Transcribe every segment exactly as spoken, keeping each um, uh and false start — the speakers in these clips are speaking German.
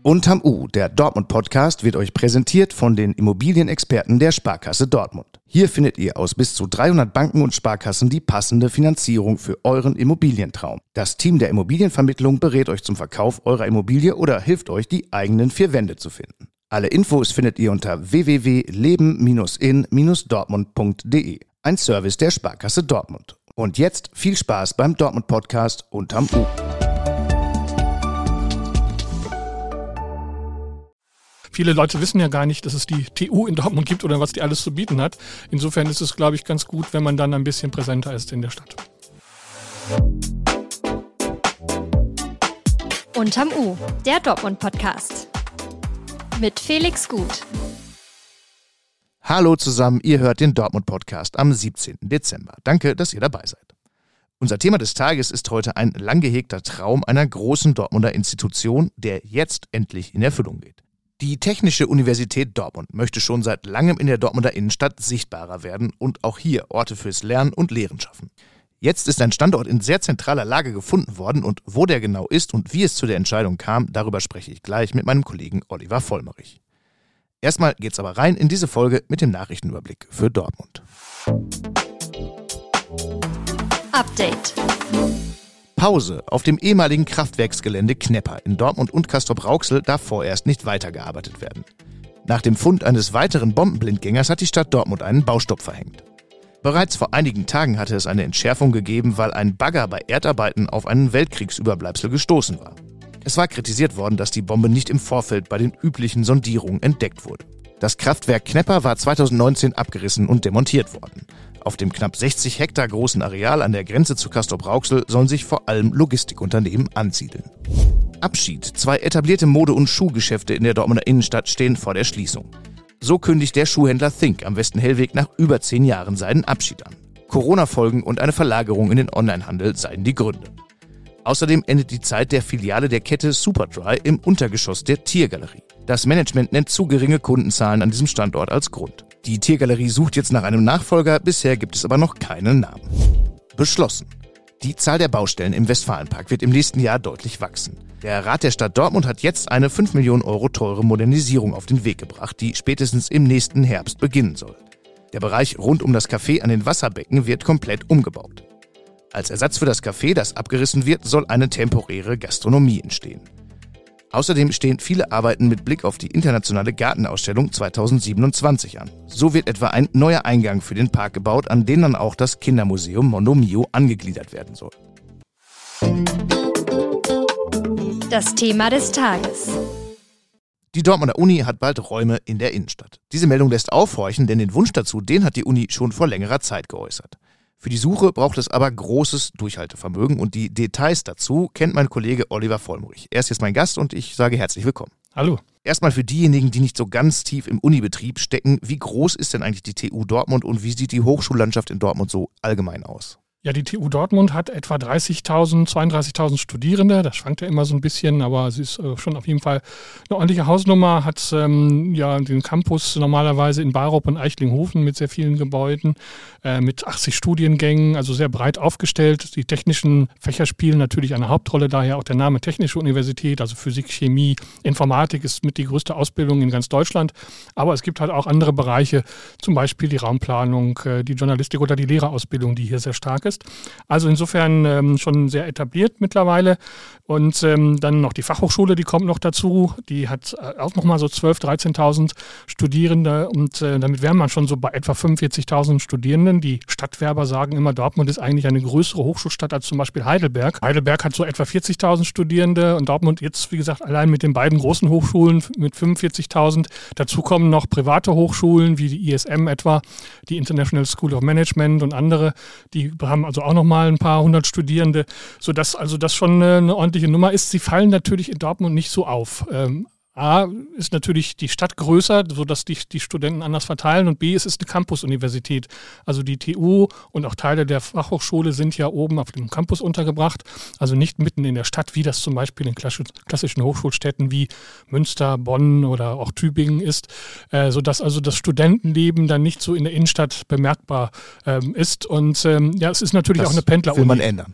Unterm U, der Dortmund-Podcast, wird euch präsentiert von den Immobilienexperten der Sparkasse Dortmund. Hier findet ihr aus bis zu dreihundert Banken und Sparkassen die passende Finanzierung für euren Immobilientraum. Das Team der Immobilienvermittlung berät euch zum Verkauf eurer Immobilie oder hilft euch, die eigenen vier Wände zu finden. Alle Infos findet ihr unter w w w punkt leben in dortmund punkt d e. Ein Service der Sparkasse Dortmund. Und jetzt viel Spaß beim Dortmund-Podcast Unterm U. Viele Leute wissen ja gar nicht, dass es die T U in Dortmund gibt oder was die alles zu bieten hat. Insofern ist es, glaube ich, ganz gut, wenn man dann ein bisschen präsenter ist in der Stadt. Unterm U, der Dortmund-Podcast. Mit Felix Gut. Hallo zusammen, ihr hört den Dortmund-Podcast am siebzehnten Dezember. Danke, dass ihr dabei seid. Unser Thema des Tages ist heute ein lang gehegter Traum einer großen Dortmunder Institution, der jetzt endlich in Erfüllung geht. Die Technische Universität Dortmund möchte schon seit langem in der Dortmunder Innenstadt sichtbarer werden und auch hier Orte fürs Lernen und Lehren schaffen. Jetzt ist ein Standort in sehr zentraler Lage gefunden worden und wo der genau ist und wie es zu der Entscheidung kam, darüber spreche ich gleich mit meinem Kollegen Oliver Vollmerich. Erstmal geht's aber rein in diese Folge mit dem Nachrichtenüberblick für Dortmund. Update. Pause. Auf dem ehemaligen Kraftwerksgelände Knepper in Dortmund und Castrop-Rauxel darf vorerst nicht weitergearbeitet werden. Nach dem Fund eines weiteren Bombenblindgängers hat die Stadt Dortmund einen Baustopp verhängt. Bereits vor einigen Tagen hatte es eine Entschärfung gegeben, weil ein Bagger bei Erdarbeiten auf einen Weltkriegsüberbleibsel gestoßen war. Es war kritisiert worden, dass die Bombe nicht im Vorfeld bei den üblichen Sondierungen entdeckt wurde. Das Kraftwerk Knepper war zweitausendneunzehn abgerissen und demontiert worden. Auf dem knapp sechzig Hektar großen Areal an der Grenze zu Castrop-Rauxel sollen sich vor allem Logistikunternehmen ansiedeln. Abschied. Zwei etablierte Mode- und Schuhgeschäfte in der Dortmunder Innenstadt stehen vor der Schließung. So kündigt der Schuhhändler Think am Westen-Hellweg nach über zehn Jahren seinen Abschied an. Corona-Folgen und eine Verlagerung in den Onlinehandel seien die Gründe. Außerdem endet die Zeit der Filiale der Kette Superdry im Untergeschoss der Tiergalerie. Das Management nennt zu geringe Kundenzahlen an diesem Standort als Grund. Die Tiergalerie sucht jetzt nach einem Nachfolger, bisher gibt es aber noch keinen Namen. Beschlossen. Die Zahl der Baustellen im Westfalenpark wird im nächsten Jahr deutlich wachsen. Der Rat der Stadt Dortmund hat jetzt eine fünf Millionen Euro teure Modernisierung auf den Weg gebracht, die spätestens im nächsten Herbst beginnen soll. Der Bereich rund um das Café an den Wasserbecken wird komplett umgebaut. Als Ersatz für das Café, das abgerissen wird, soll eine temporäre Gastronomie entstehen. Außerdem stehen viele Arbeiten mit Blick auf die internationale Gartenausstellung zweitausendsiebenundzwanzig an. So wird etwa ein neuer Eingang für den Park gebaut, an den dann auch das Kindermuseum Mondo Mio angegliedert werden soll. Das Thema des Tages. Die Dortmunder Uni hat bald Räume in der Innenstadt. Diese Meldung lässt aufhorchen, denn den Wunsch dazu, den hat die Uni schon vor längerer Zeit geäußert. Für die Suche braucht es aber großes Durchhaltevermögen und die Details dazu kennt mein Kollege Oliver Vollmerich. Er ist jetzt mein Gast und ich sage herzlich willkommen. Hallo. Erstmal für diejenigen, die nicht so ganz tief im Unibetrieb stecken, wie groß ist denn eigentlich die T U Dortmund und wie sieht die Hochschullandschaft in Dortmund so allgemein aus? Ja, die T U Dortmund hat etwa dreißigtausend, zweiunddreißigtausend Studierende. Das schwankt ja immer so ein bisschen, aber sie ist äh, schon auf jeden Fall eine ordentliche Hausnummer. Hat ähm, ja den Campus normalerweise in Barup und Eichlinghofen mit sehr vielen Gebäuden, äh, mit achtzig Studiengängen, also sehr breit aufgestellt. Die technischen Fächer spielen natürlich eine Hauptrolle, daher auch der Name Technische Universität, also Physik, Chemie, Informatik ist mit die größte Ausbildung in ganz Deutschland. Aber es gibt halt auch andere Bereiche, zum Beispiel die Raumplanung, äh, die Journalistik oder die Lehrerausbildung, die hier sehr stark ist. Also insofern ähm, schon sehr etabliert mittlerweile. Und ähm, dann noch die Fachhochschule, die kommt noch dazu. Die hat äh, auch nochmal so zwölftausend, dreizehntausend Studierende und äh, damit wären man schon so bei etwa fünfundvierzigtausend Studierenden. Die Stadtwerber sagen immer, Dortmund ist eigentlich eine größere Hochschulstadt als zum Beispiel Heidelberg. Heidelberg hat so etwa vierzigtausend Studierende und Dortmund jetzt, wie gesagt, allein mit den beiden großen Hochschulen mit fünfundvierzigtausend. Dazu kommen noch private Hochschulen wie die I S M etwa, die International School of Management und andere, die haben also auch nochmal ein paar hundert Studierende, sodass also das schon eine ordentliche Nummer ist. Sie fallen natürlich in Dortmund nicht so auf. Ähm, A, ist natürlich die Stadt größer, sodass die, die Studenten anders verteilen und B, es ist eine Campus-Universität. Also die T U und auch Teile der Fachhochschule sind ja oben auf dem Campus untergebracht, also nicht mitten in der Stadt, wie das zum Beispiel in klassischen Hochschulstädten wie Münster, Bonn oder auch Tübingen ist, äh, sodass also das Studentenleben dann nicht so in der Innenstadt bemerkbar ähm, ist. Und ähm, ja, es ist natürlich das auch eine Pendleruni. Will man ändern.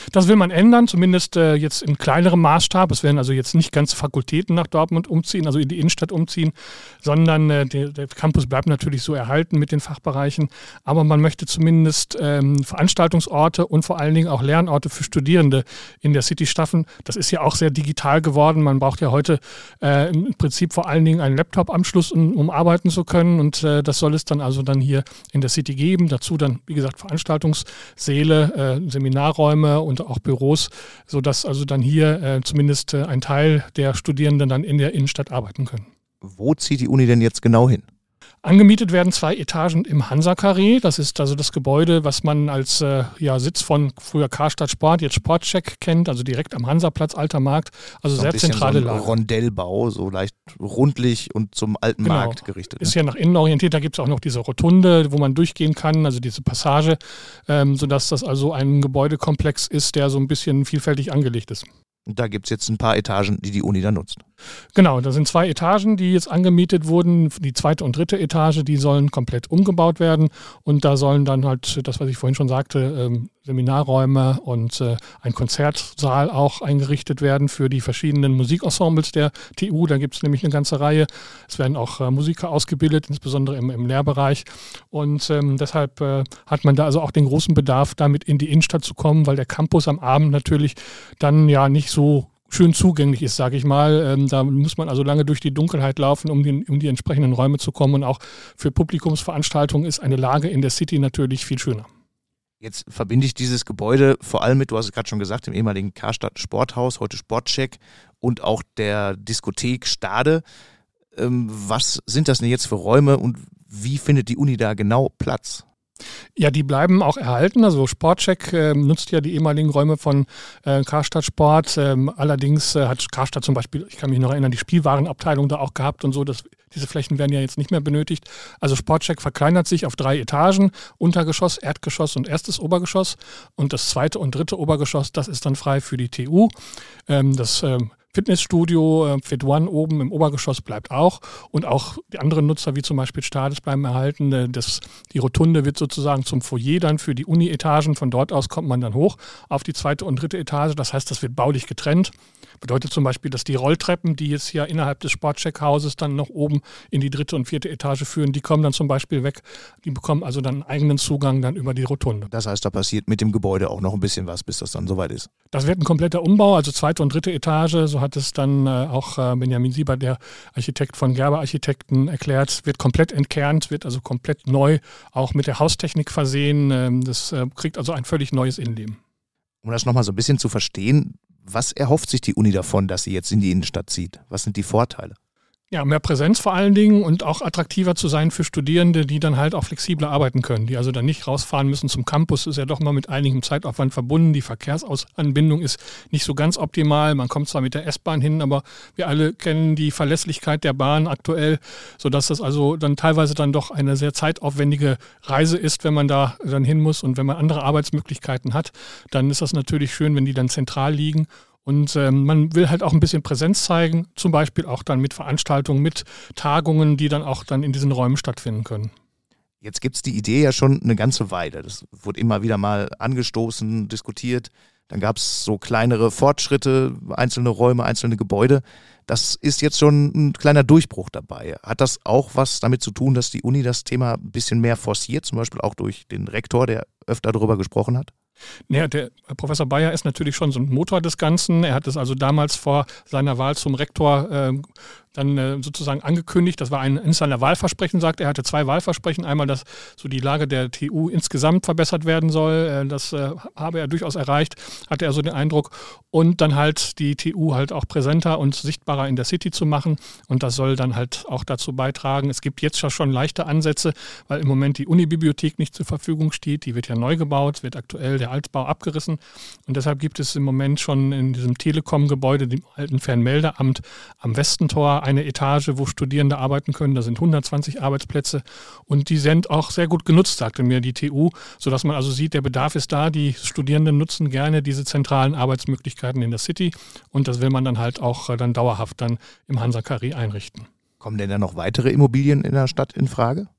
Das will man ändern, zumindest äh, jetzt in kleinerem Maßstab. Es werden also jetzt nicht ganze Fakultäten nach Dortmund umziehen, also in die Innenstadt umziehen, sondern äh, der, der Campus bleibt natürlich so erhalten mit den Fachbereichen. Aber man möchte zumindest ähm, Veranstaltungsorte und vor allen Dingen auch Lernorte für Studierende in der City schaffen. Das ist ja auch sehr digital geworden. Man braucht ja heute äh, im Prinzip vor allen Dingen einen Laptop-Anschluss, um, um arbeiten zu können. Und äh, das soll es dann also dann hier in der City geben. Dazu dann, wie gesagt, Veranstaltungssäle, äh, Seminarräume und auch Büros, sodass also dann hier äh, zumindest äh, ein Teil der Studierenden dann in der Innenstadt arbeiten können. Wo zieht die Uni denn jetzt genau hin? Angemietet werden zwei Etagen im Hansa-Karree. Das ist also das Gebäude, was man als äh, ja, Sitz von früher Karstadt Sport, jetzt Sportcheck kennt, also direkt am Hansaplatz, Alter Markt. Also so sehr zentrale so ein Lage. Rondellbau, so leicht rundlich und zum alten genau. Markt gerichtet. Ist ne? ja nach innen orientiert. Da gibt es auch noch diese Rotunde, wo man durchgehen kann, also diese Passage, ähm, sodass das also ein Gebäudekomplex ist, der so ein bisschen vielfältig angelegt ist. Und da gibt es jetzt ein paar Etagen, die die Uni dann nutzt. Genau, da sind zwei Etagen, die jetzt angemietet wurden. Die zweite und dritte Etage, die sollen komplett umgebaut werden. Und da sollen dann halt, das, was ich vorhin schon sagte, ähm, Seminarräume und äh, ein Konzertsaal auch eingerichtet werden für die verschiedenen Musikensembles der T U. Da gibt es nämlich eine ganze Reihe. Es werden auch äh, Musiker ausgebildet, insbesondere im, im Lehrbereich. Und ähm, deshalb äh, hat man da also auch den großen Bedarf, damit in die Innenstadt zu kommen, weil der Campus am Abend natürlich dann ja nicht so schön zugänglich ist, sage ich mal. Ähm, da muss man also lange durch die Dunkelheit laufen, um, den, um die entsprechenden Räume zu kommen. Und auch für Publikumsveranstaltungen ist eine Lage in der City natürlich viel schöner. Jetzt verbinde ich dieses Gebäude vor allem mit, du hast es gerade schon gesagt, dem ehemaligen Karstadt Sporthaus, heute Sportcheck und auch der Diskothek Stade. Ähm, was sind das denn jetzt für Räume und wie findet die Uni da genau Platz? Ja, die bleiben auch erhalten. Also Sportcheck äh, nutzt ja die ehemaligen Räume von äh, Karstadt Sport. Ähm, allerdings äh, hat Karstadt zum Beispiel, ich kann mich noch erinnern, die Spielwarenabteilung da auch gehabt und so. Das, diese Flächen werden ja jetzt nicht mehr benötigt. Also Sportcheck verkleinert sich auf drei Etagen. Untergeschoss, Erdgeschoss und erstes Obergeschoss. Und das zweite und dritte Obergeschoss, das ist dann frei für die T U. Ähm, das ähm, Fitnessstudio äh, Fit One oben im Obergeschoss bleibt auch und auch die anderen Nutzer wie zum Beispiel Stades bleiben erhalten. Äh, das, die Rotunde wird sozusagen zum Foyer dann für die Uni-Etagen. Von dort aus kommt man dann hoch auf die zweite und dritte Etage. Das heißt, das wird baulich getrennt. Bedeutet zum Beispiel, dass die Rolltreppen, die jetzt hier innerhalb des Sportcheck-Hauses dann noch oben in die dritte und vierte Etage führen, die kommen dann zum Beispiel weg. Die bekommen also dann einen eigenen Zugang dann über die Rotunde. Das heißt, da passiert mit dem Gebäude auch noch ein bisschen was, bis das dann soweit ist. Das wird ein kompletter Umbau, also zweite und dritte Etage. So hat es dann äh, auch äh, Benjamin Sieber, der Architekt von Gerber Architekten, erklärt. Wird komplett entkernt, wird also komplett neu, auch mit der Haustechnik versehen. Ähm, das äh, kriegt also ein völlig neues Innenleben. Um das nochmal so ein bisschen zu verstehen, was erhofft sich die Uni davon, dass sie jetzt in die Innenstadt zieht? Was sind die Vorteile? Ja, mehr Präsenz vor allen Dingen und auch attraktiver zu sein für Studierende, die dann halt auch flexibler arbeiten können, die also dann nicht rausfahren müssen zum Campus. Ist ja doch mal mit einigem Zeitaufwand verbunden. Die Verkehrsanbindung ist nicht so ganz optimal. Man kommt zwar mit der S-Bahn hin, aber wir alle kennen die Verlässlichkeit der Bahn aktuell, sodass das also dann teilweise dann doch eine sehr zeitaufwendige Reise ist, wenn man da dann hin muss. Und wenn man andere Arbeitsmöglichkeiten hat, dann ist das natürlich schön, wenn die dann zentral liegen. Und ähm, man will halt auch ein bisschen Präsenz zeigen, zum Beispiel auch dann mit Veranstaltungen, mit Tagungen, die dann auch dann in diesen Räumen stattfinden können. Jetzt gibt es die Idee ja schon eine ganze Weile. Das wurde immer wieder mal angestoßen, diskutiert. Dann gab es so kleinere Fortschritte, einzelne Räume, einzelne Gebäude. Das ist jetzt schon ein kleiner Durchbruch dabei. Hat das auch was damit zu tun, dass die Uni das Thema ein bisschen mehr forciert, zum Beispiel auch durch den Rektor, der öfter darüber gesprochen hat? Ja, der Professor Bayer ist natürlich schon so ein Motor des Ganzen. Er hat es also damals vor seiner Wahl zum Rektor äh, dann äh, sozusagen angekündigt. Das war ein in seiner Wahlversprechen, sagt er. Er hatte zwei Wahlversprechen. Einmal, dass so die Lage der T U insgesamt verbessert werden soll. Äh, das äh, habe er durchaus erreicht, hatte er so den Eindruck. Und dann halt die T U halt auch präsenter und sichtbarer in der City zu machen. Und das soll dann halt auch dazu beitragen. Es gibt jetzt schon leichte Ansätze, weil im Moment die Unibibliothek nicht zur Verfügung steht. Die wird ja neu gebaut, wird aktuell der Altbau abgerissen. Und deshalb gibt es im Moment schon in diesem Telekom-Gebäude, dem alten Fernmeldeamt am Westentor, eine Etage, wo Studierende arbeiten können. Da sind hundertzwanzig Arbeitsplätze und die sind auch sehr gut genutzt, sagte mir die T U, sodass man also sieht, der Bedarf ist da. Die Studierenden nutzen gerne diese zentralen Arbeitsmöglichkeiten in der City und das will man dann halt auch dann dauerhaft dann im Hansa-Karree einrichten. Kommen denn da noch weitere Immobilien in der Stadt in Frage?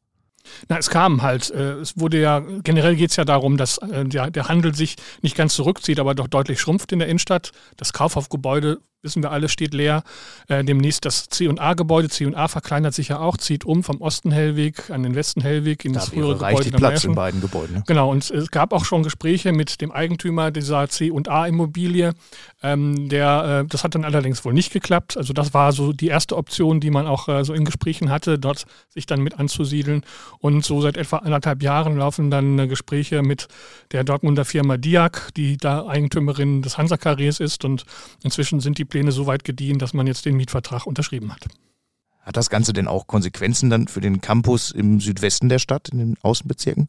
Na, es kam halt, äh, es wurde ja, generell geht es ja darum, dass äh, der, der Handel sich nicht ganz zurückzieht, aber doch deutlich schrumpft in der Innenstadt. Das Kaufhofgebäude, wissen wir alle, steht leer. Äh, demnächst das C und A-Gebäude. C und A verkleinert sich ja auch, zieht um vom Osten-Hellweg an den Westen-Hellweg in da das frühere reicht Gebäude. Die Platz in beiden Gebäuden. Ne? Genau, und es gab auch schon Gespräche mit dem Eigentümer dieser C und A-Immobilie. Ähm, der, äh, das hat dann allerdings wohl nicht geklappt. Also das war so die erste Option, die man auch äh, so in Gesprächen hatte, dort sich dann mit anzusiedeln. Und so seit etwa anderthalb Jahren laufen dann äh, Gespräche mit der Dortmunder Firma Diag, die da Eigentümerin des Hansa-Karrees ist. Und inzwischen sind die Pläne so weit gediehen, dass man jetzt den Mietvertrag unterschrieben hat. Hat das Ganze denn auch Konsequenzen dann für den Campus im Südwesten der Stadt, in den Außenbezirken?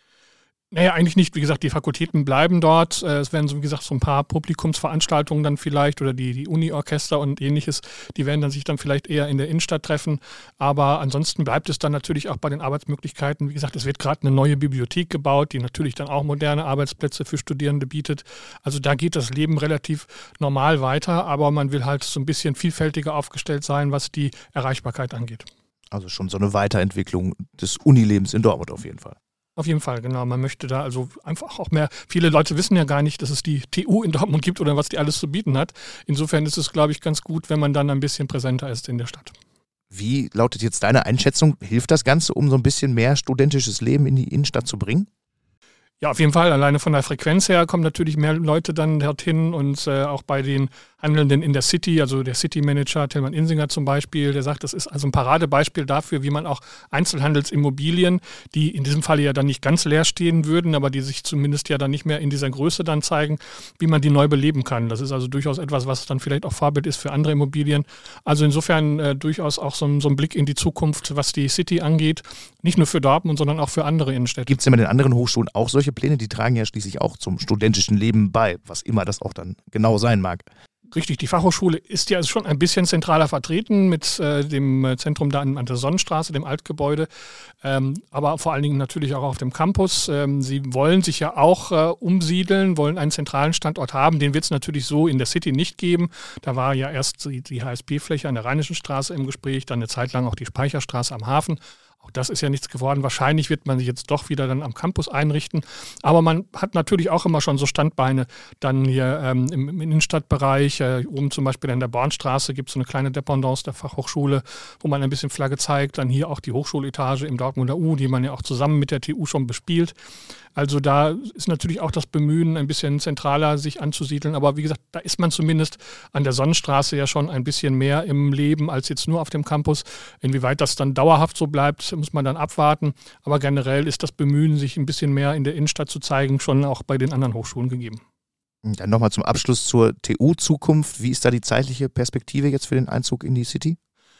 Naja, eigentlich nicht. Wie gesagt, die Fakultäten bleiben dort. Es werden, so wie gesagt, so ein paar Publikumsveranstaltungen dann vielleicht oder die, die Uni-Orchester und ähnliches, die werden dann sich dann vielleicht eher in der Innenstadt treffen. Aber ansonsten bleibt es dann natürlich auch bei den Arbeitsmöglichkeiten. Wie gesagt, es wird gerade eine neue Bibliothek gebaut, die natürlich dann auch moderne Arbeitsplätze für Studierende bietet. Also da geht das Leben relativ normal weiter, aber man will halt so ein bisschen vielfältiger aufgestellt sein, was die Erreichbarkeit angeht. Also schon so eine Weiterentwicklung des Unilebens in Dortmund auf jeden Fall. Auf jeden Fall, genau. Man möchte da also einfach auch mehr, viele Leute wissen ja gar nicht, dass es die T U in Dortmund gibt oder was die alles zu bieten hat. Insofern ist es, glaube ich, ganz gut, wenn man dann ein bisschen präsenter ist in der Stadt. Wie lautet jetzt deine Einschätzung? Hilft das Ganze, um so ein bisschen mehr studentisches Leben in die Innenstadt zu bringen? Ja, auf jeden Fall. Alleine von der Frequenz her kommen natürlich mehr Leute dann dorthin und äh, auch bei den Handelnden in der City, also der City-Manager Tillmann Insinger zum Beispiel, der sagt, das ist also ein Paradebeispiel dafür, wie man auch Einzelhandelsimmobilien, die in diesem Falle ja dann nicht ganz leer stehen würden, aber die sich zumindest ja dann nicht mehr in dieser Größe dann zeigen, wie man die neu beleben kann. Das ist also durchaus etwas, was dann vielleicht auch Vorbild ist für andere Immobilien. Also insofern äh, durchaus auch so, so ein Blick in die Zukunft, was die City angeht, nicht nur für Dortmund, sondern auch für andere Innenstädte. Gibt es denn bei den anderen Hochschulen auch solche Pläne? Die tragen ja schließlich auch zum studentischen Leben bei, was immer das auch dann genau sein mag. Richtig, die Fachhochschule ist ja schon ein bisschen zentraler vertreten mit äh, dem Zentrum da an der Sonnenstraße, dem Altgebäude, ähm, aber vor allen Dingen natürlich auch auf dem Campus. Ähm, sie wollen sich ja auch äh, umsiedeln, wollen einen zentralen Standort haben. Den wird es natürlich so in der City nicht geben. Da war ja erst die, die H S B-Fläche an der Rheinischen Straße im Gespräch, dann eine Zeit lang auch die Speicherstraße am Hafen. Auch das ist ja nichts geworden. Wahrscheinlich wird man sich jetzt doch wieder dann am Campus einrichten. Aber man hat natürlich auch immer schon so Standbeine dann hier ähm, im, im Innenstadtbereich. Äh, oben zum Beispiel an der Bornstraße gibt es so eine kleine Dependance der Fachhochschule, wo man ein bisschen Flagge zeigt. Dann hier auch die Hochschuletage im Dortmunder U, die man ja auch zusammen mit der T U schon bespielt. Also da ist natürlich auch das Bemühen, ein bisschen zentraler sich anzusiedeln. Aber wie gesagt, da ist man zumindest an der Sonnenstraße ja schon ein bisschen mehr im Leben als jetzt nur auf dem Campus. Inwieweit das dann dauerhaft so bleibt, muss man dann abwarten. Aber generell ist das Bemühen, sich ein bisschen mehr in der Innenstadt zu zeigen, schon auch bei den anderen Hochschulen gegeben. Dann nochmal zum Abschluss zur T U-Zukunft. Wie ist da die zeitliche Perspektive jetzt für den Einzug in die City?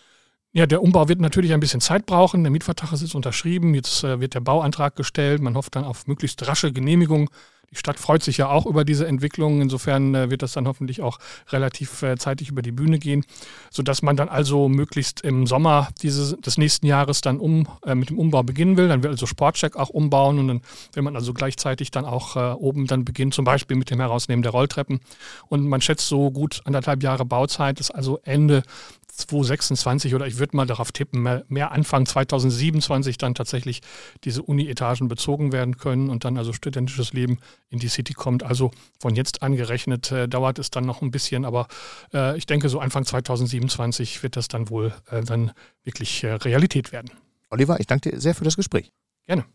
Ja, der Umbau wird natürlich ein bisschen Zeit brauchen. Der Mietvertrag ist jetzt unterschrieben. Jetzt äh, wird der Bauantrag gestellt. Man hofft dann auf möglichst rasche Genehmigung. Die Stadt freut sich ja auch über diese Entwicklung. Insofern äh, wird das dann hoffentlich auch relativ äh, zeitig über die Bühne gehen, sodass man dann also möglichst im Sommer dieses, des nächsten Jahres dann um, äh, mit dem Umbau beginnen will. Dann will also Sportcheck auch umbauen und dann will man also gleichzeitig dann auch äh, oben dann beginnen, zum Beispiel mit dem Herausnehmen der Rolltreppen. Und man schätzt so gut anderthalb Jahre Bauzeit, ist also Ende zwanzig sechsundzwanzig oder ich würde mal darauf tippen, mehr, mehr Anfang zwanzig siebenundzwanzig dann tatsächlich diese Uni-Etagen bezogen werden können und dann also studentisches Leben in die City kommt. Also von jetzt an gerechnet äh, dauert es dann noch ein bisschen, aber äh, ich denke so Anfang zwanzig siebenundzwanzig wird das dann wohl äh, dann wirklich äh, Realität werden. Oliver, ich danke dir sehr für das Gespräch. Gerne.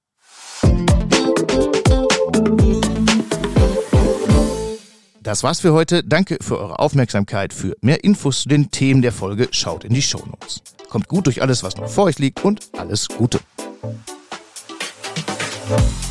Das war's für heute. Danke für eure Aufmerksamkeit. Für mehr Infos zu den Themen der Folge schaut in die Shownotes. Kommt gut durch alles, was noch vor euch liegt und alles Gute.